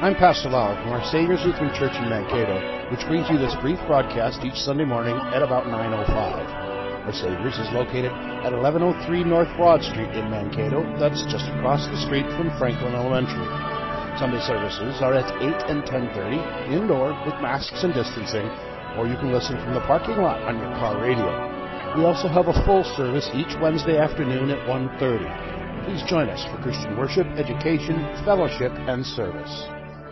I'm Pastor Lau from Our Savior's Lutheran Church in Mankato, which brings you this brief broadcast each Sunday morning at about 9:05. Our Savior's is located at 1103 North Broad Street in Mankato. That's just across the street from Franklin Elementary. Sunday services are at 8 and 10:30, indoor with masks and distancing, or you can listen from the parking lot on your car radio. We also have a full service each Wednesday afternoon at 1:30. Please join us for Christian worship, education, fellowship, and service.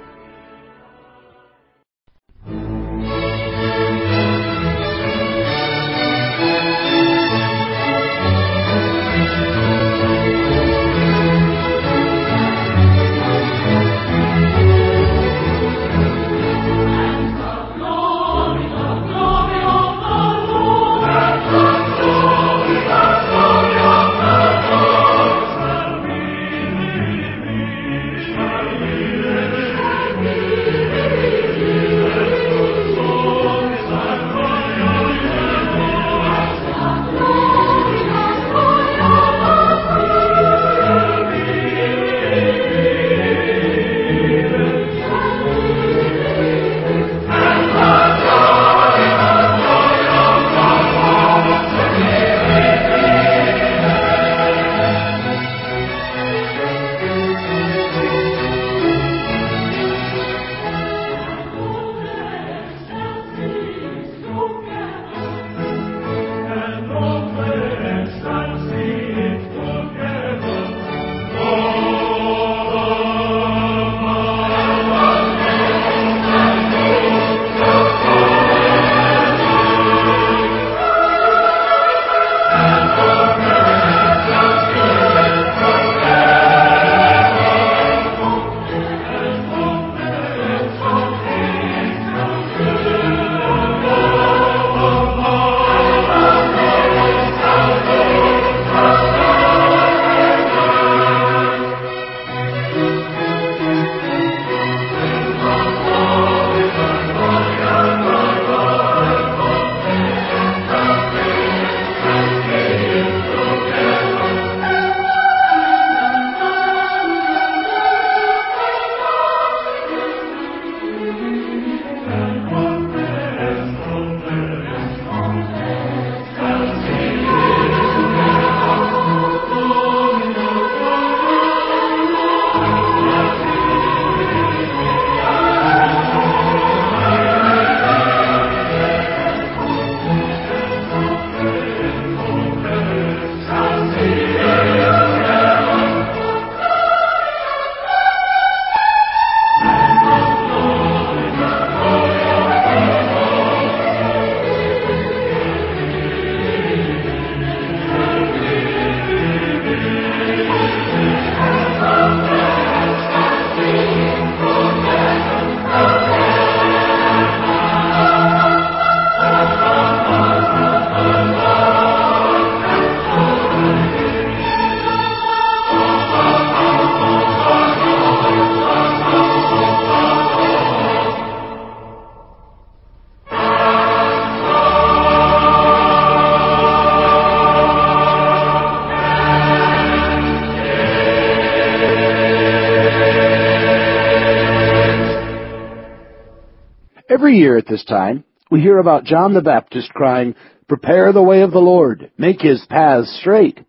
Every year at this time, we hear about John the Baptist crying, "Prepare the way of the Lord, make his paths straight."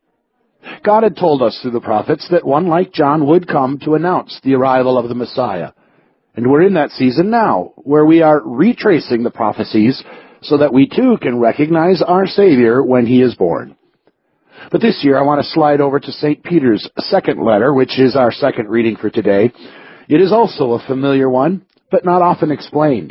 God had told us through the prophets that one like John would come to announce the arrival of the Messiah. And we're in that season now, where we are retracing the prophecies so that we too can recognize our Savior when he is born. But this year I want to slide over to St. Peter's second letter, which is our second reading for today. It is also a familiar one, but not often explained.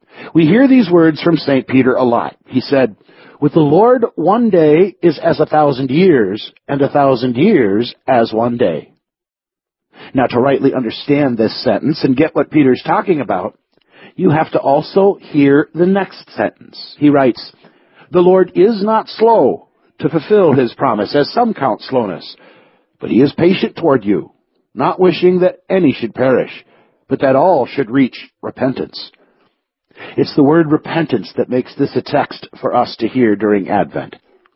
We hear these words from St. Peter a lot. He said, "With the Lord, one day is as 1,000 years, and 1,000 years as one day." Now, to rightly understand this sentence and get what Peter's talking about, you have to also hear the next sentence. He writes, "The Lord is not slow to fulfill his promise, as some count slowness, but he is patient toward you, not wishing that any should perish, but that all should reach repentance." It's the word repentance that makes this a text for us to hear during Advent.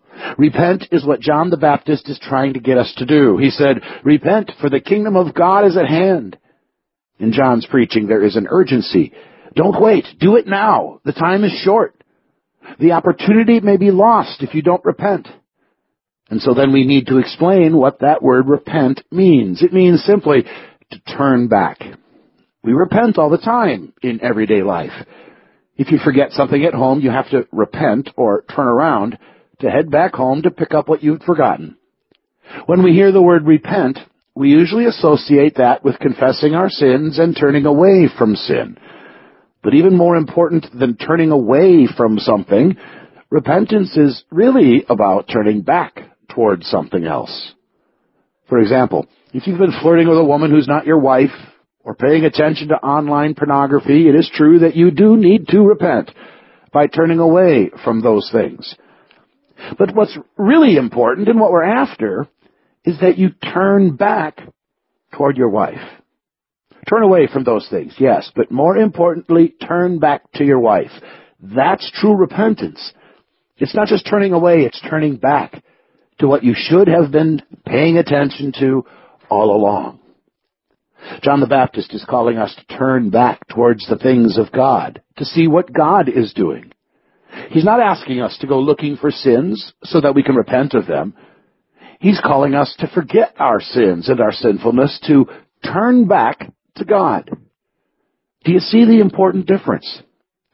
Repent is what John the Baptist is trying to get us to do. He said, "Repent, for the kingdom of God is at hand." In John's preaching, there is an urgency. Don't wait. Do it now. The time is short. The opportunity may be lost if you don't repent. And so then we need to explain what that word repent means. It means simply to turn back. We repent all the time in everyday life. If you forget something at home, you have to repent or turn around to head back home to pick up what you've forgotten. When we hear the word repent, we usually associate that with confessing our sins and turning away from sin. But even more important than turning away from something, repentance is really about turning back towards something else. For example, if you've been flirting with a woman who's not your wife, or paying attention to online pornography, it is true that you do need to repent by turning away from those things. But what's really important and what we're after is that you turn back toward your wife. Turn away from those things, yes, but more importantly, turn back to your wife. That's true repentance. It's not just turning away, it's turning back to what you should have been paying attention to all along. John the Baptist is calling us to turn back towards the things of God, to see what God is doing. He's not asking us to go looking for sins so that we can repent of them. He's calling us to forget our sins and our sinfulness, to turn back to God. Do you see the important difference?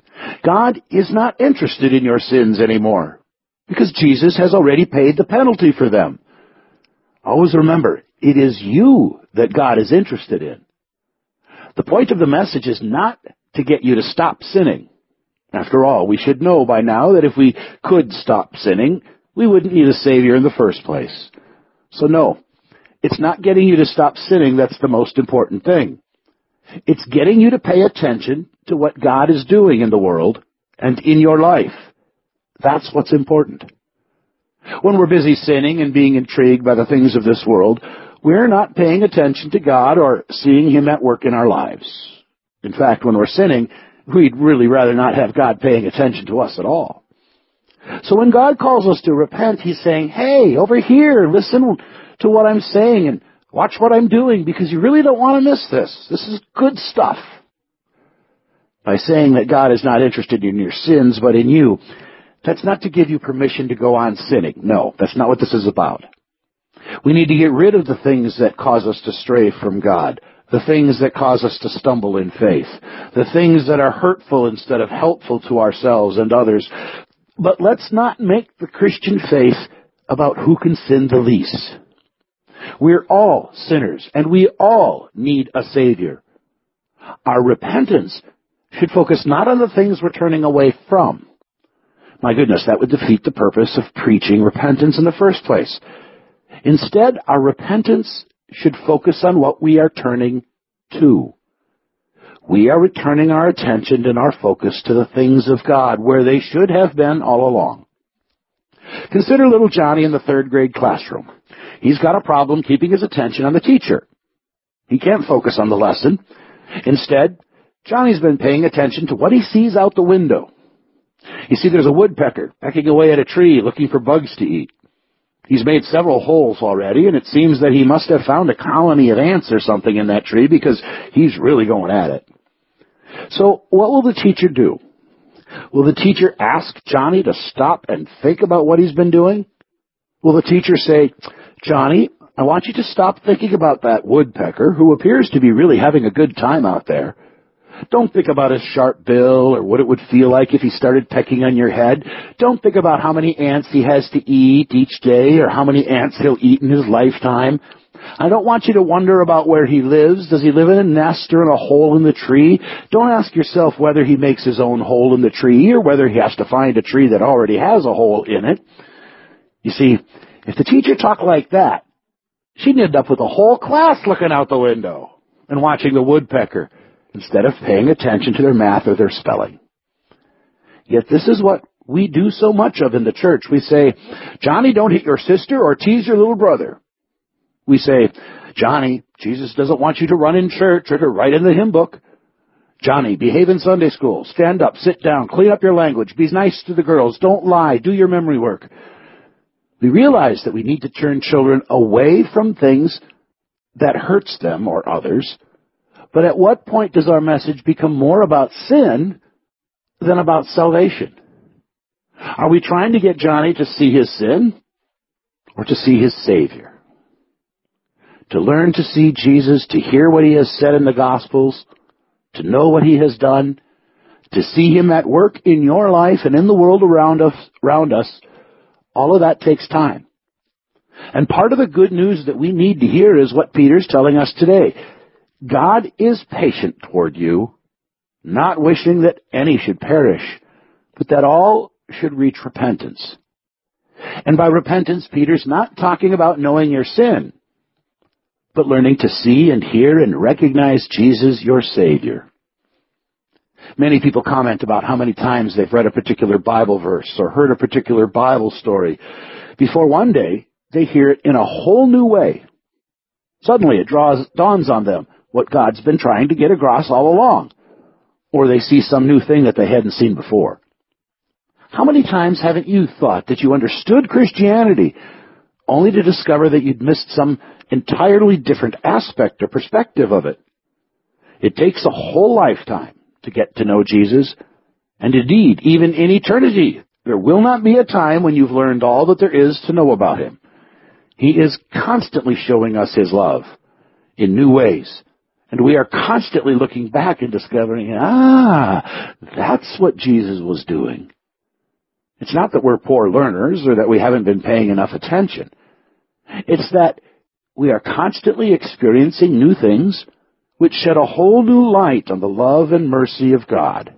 God is not interested in your sins anymore because Jesus has already paid the penalty for them. Always remember, it is you that God is interested in. The point of the message is not to get you to stop sinning. After all, we should know by now that if we could stop sinning, we wouldn't need a Savior in the first place. So no, it's not getting you to stop sinning that's the most important thing. It's getting you to pay attention to what God is doing in the world and in your life. That's what's important. When we're busy sinning and being intrigued by the things of this world, we're not paying attention to God or seeing Him at work in our lives. In fact, when we're sinning, we'd really rather not have God paying attention to us at all. So when God calls us to repent, He's saying, hey, over here, listen to what I'm saying and watch what I'm doing because you really don't want to miss this. This is good stuff. By saying that God is not interested in your sins but in you, that's not to give you permission to go on sinning. No, that's not what this is about. We need to get rid of the things that cause us to stray from God, the things that cause us to stumble in faith, the things that are hurtful instead of helpful to ourselves and others. But let's not make the Christian faith about who can sin the least. We're all sinners, and we all need a Savior. Our repentance should focus not on the things we're turning away from. My goodness, that would defeat the purpose of preaching repentance in the first place. Instead, our repentance should focus on what we are turning to. We are returning our attention and our focus to the things of God, where they should have been all along. Consider little Johnny in the third grade classroom. He's got a problem keeping his attention on the teacher. He can't focus on the lesson. Instead, Johnny's been paying attention to what he sees out the window. You see, there's a woodpecker pecking away at a tree looking for bugs to eat. He's made several holes already, and it seems that he must have found a colony of ants or something in that tree because he's really going at it. So what will the teacher do? Will the teacher ask Johnny to stop and think about what he's been doing? Will the teacher say, Johnny, I want you to stop thinking about that woodpecker who appears to be really having a good time out there. Don't think about his sharp bill or what it would feel like if he started pecking on your head. Don't think about how many ants he has to eat each day or how many ants he'll eat in his lifetime. I don't want you to wonder about where he lives. Does he live in a nest or in a hole in the tree? Don't ask yourself whether he makes his own hole in the tree or whether he has to find a tree that already has a hole in it. You see, if the teacher talked like that, she'd end up with a whole class looking out the window and watching the woodpecker instead of paying attention to their math or their spelling. Yet this is what we do so much of in the church. We say, Johnny, don't hit your sister or tease your little brother. We say, Johnny, Jesus doesn't want you to run in church or to write in the hymn book. Johnny, behave in Sunday school. Stand up, sit down, clean up your language, be nice to the girls, don't lie, do your memory work. We realize that we need to turn children away from things that hurts them or others, But at what point does our message become more about sin than about salvation? Are we trying to get Johnny to see his sin or to see his Savior? To learn to see Jesus, to hear what he has said in the Gospels, to know what he has done, to see him at work in your life and in the world around us, all of that takes time. And part of the good news that we need to hear is what Peter's telling us today. God is patient toward you, not wishing that any should perish, but that all should reach repentance. And by repentance, Peter's not talking about knowing your sin, but learning to see and hear and recognize Jesus, your Savior. Many people comment about how many times they've read a particular Bible verse or heard a particular Bible story before one day they hear it in a whole new way. Suddenly it dawns on them what God's been trying to get across all along, or they see some new thing that they hadn't seen before. How many times haven't you thought that you understood Christianity only to discover that you'd missed some entirely different aspect or perspective of it? It takes a whole lifetime to get to know Jesus, and indeed, even in eternity, there will not be a time when you've learned all that there is to know about him. He is constantly showing us his love in new ways, and we are constantly looking back and discovering, that's what Jesus was doing. It's not that we're poor learners or that we haven't been paying enough attention. It's that we are constantly experiencing new things which shed a whole new light on the love and mercy of God.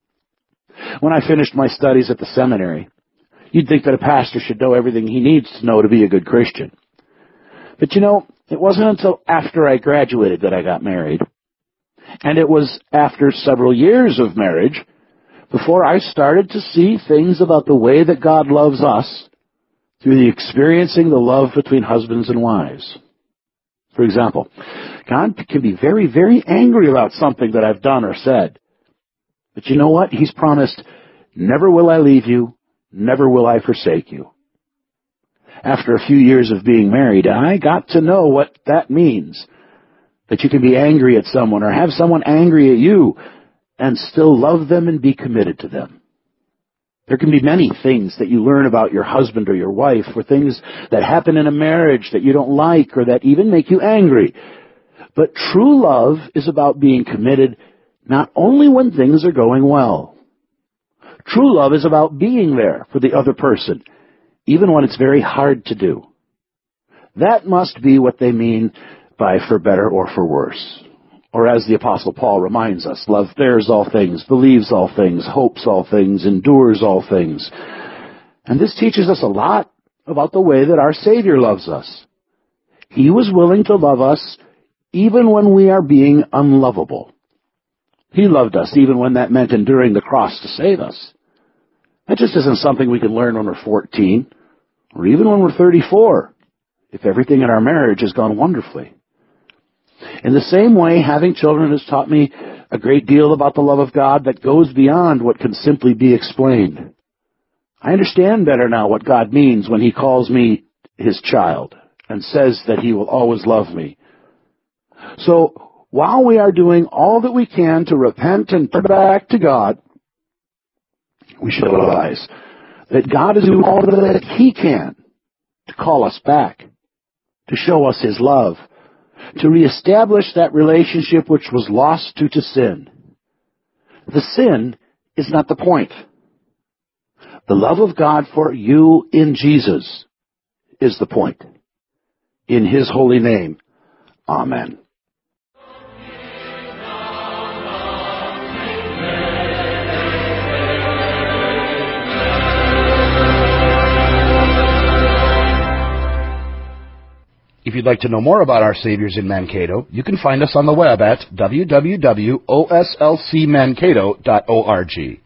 When I finished my studies at the seminary, you'd think that a pastor should know everything he needs to know to be a good Christian. But it wasn't until after I graduated that I got married. And it was after several years of marriage before I started to see things about the way that God loves us through the experiencing the love between husbands and wives. For example, God can be very, very angry about something that I've done or said. But you know what? He's promised, never will I leave you, never will I forsake you. After a few years of being married, I got to know what that means. That you can be angry at someone or have someone angry at you and still love them and be committed to them. There can be many things that you learn about your husband or your wife, or things that happen in a marriage that you don't like or that even make you angry. But true love is about being committed not only when things are going well. True love is about being there for the other person, even when it's very hard to do. That must be what they mean by for better or for worse. Or as the Apostle Paul reminds us, love bears all things, believes all things, hopes all things, endures all things. And this teaches us a lot about the way that our Savior loves us. He was willing to love us even when we are being unlovable. He loved us even when that meant enduring the cross to save us. That just isn't something we can learn when we're 14, or even when we're 34, if everything in our marriage has gone wonderfully. In the same way, having children has taught me a great deal about the love of God that goes beyond what can simply be explained. I understand better now what God means when he calls me his child and says that he will always love me. So, while we are doing all that we can to repent and turn back to God, we should realize that God is doing all that he can to call us back, to show us his love, to reestablish that relationship which was lost due to sin. The sin is not the point. The love of God for you in Jesus is the point. In his holy name, amen. If you'd like to know more about our Saviors in Mankato, you can find us on the web at www.oslcmankato.org.